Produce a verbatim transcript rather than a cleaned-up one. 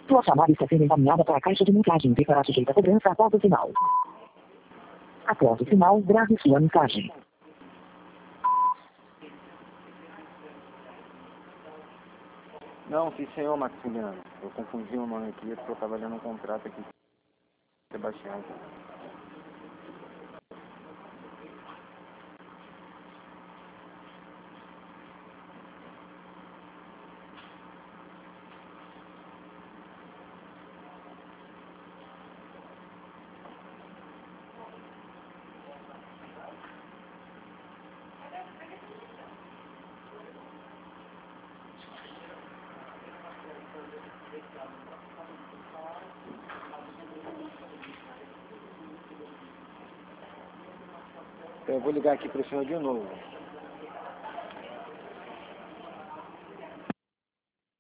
Sua chamada está sendo encaminhada para a caixa de mensagens e será sujeita a cobrança após o sinal. Após o sinal, grave sua mensagem. Não, sim senhor Maximiliano. Eu confundi o nome aqui, eu estou trabalhando um contrato aqui com Sebastião. Eu vou ligar aqui para o senhor de novo.